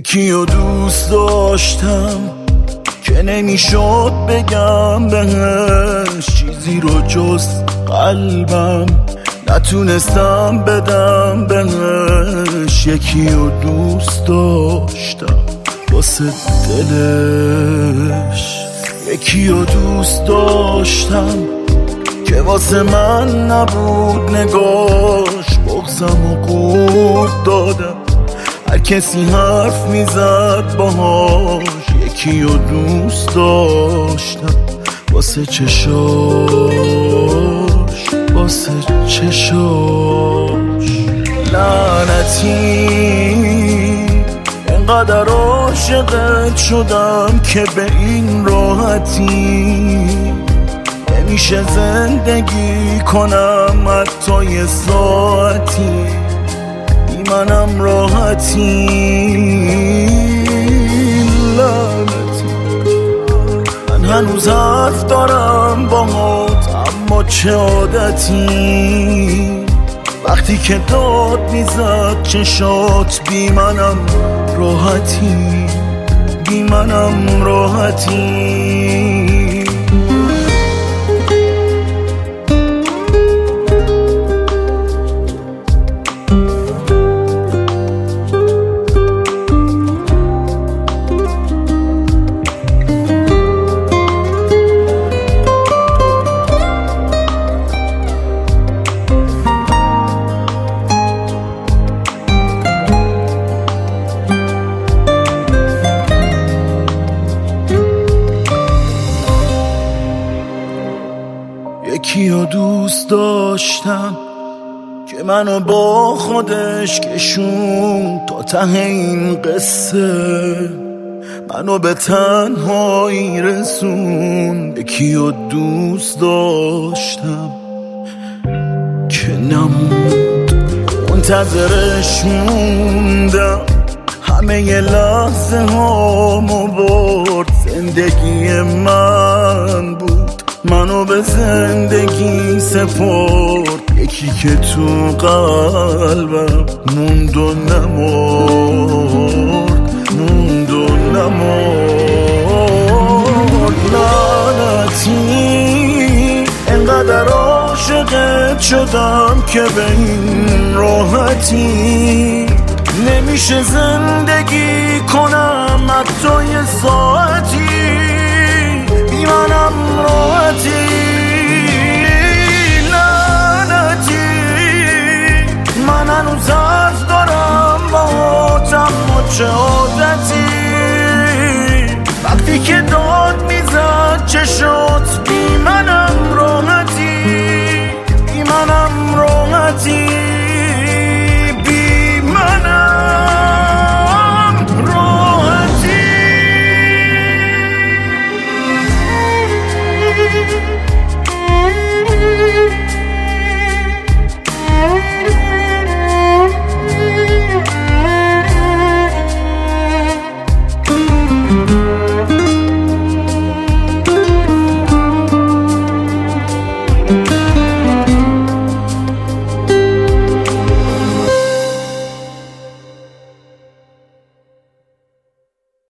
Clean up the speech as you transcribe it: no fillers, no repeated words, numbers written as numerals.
یکی رو دوست داشتم که نمیشد بگم بهش چیزی رو جز قلبم، نتونستم بدم بهش. یکی رو دوست داشتم واسه دلش، یکی رو دوست داشتم که واسه من نبود نگاش. بغضم و قورت دادم هر کسی حرف میزد باهاش. یکی رو دوست داشتم واسه چشاش، واسه چشاش. لعنتی انقدر عاشقت شدم که به این راحتی نمیشه زندگی کنم حتی یه ساعتی. بی منم راحتی، لعنتی. من هنوز حرف دارم باهات اما چه عادتی. وقتی که داد میزد چشات بی منم راحتی، بی منم راحتی. یکی رو دوست داشتم که منو با خودش کشون تا ته این قصه، منو به تنهایی رسون. یکی رو دوست داشتم که نموند، منتظرش موندم. همه ی لحظه هامو برد، زندگی من بود، منو به زندگی سپرد. یکی که تو قلبم موند و نمرد، موند و نمرد. لعنتی انقدر عاشقت شدم که به این راحتی نمیشه زندگی کنم حتی یه ساعتی. بی منم راحتی، لعنتی. من هنوز حرف دارم باهات اما چه عادتی. وقتی که داد میزد چشم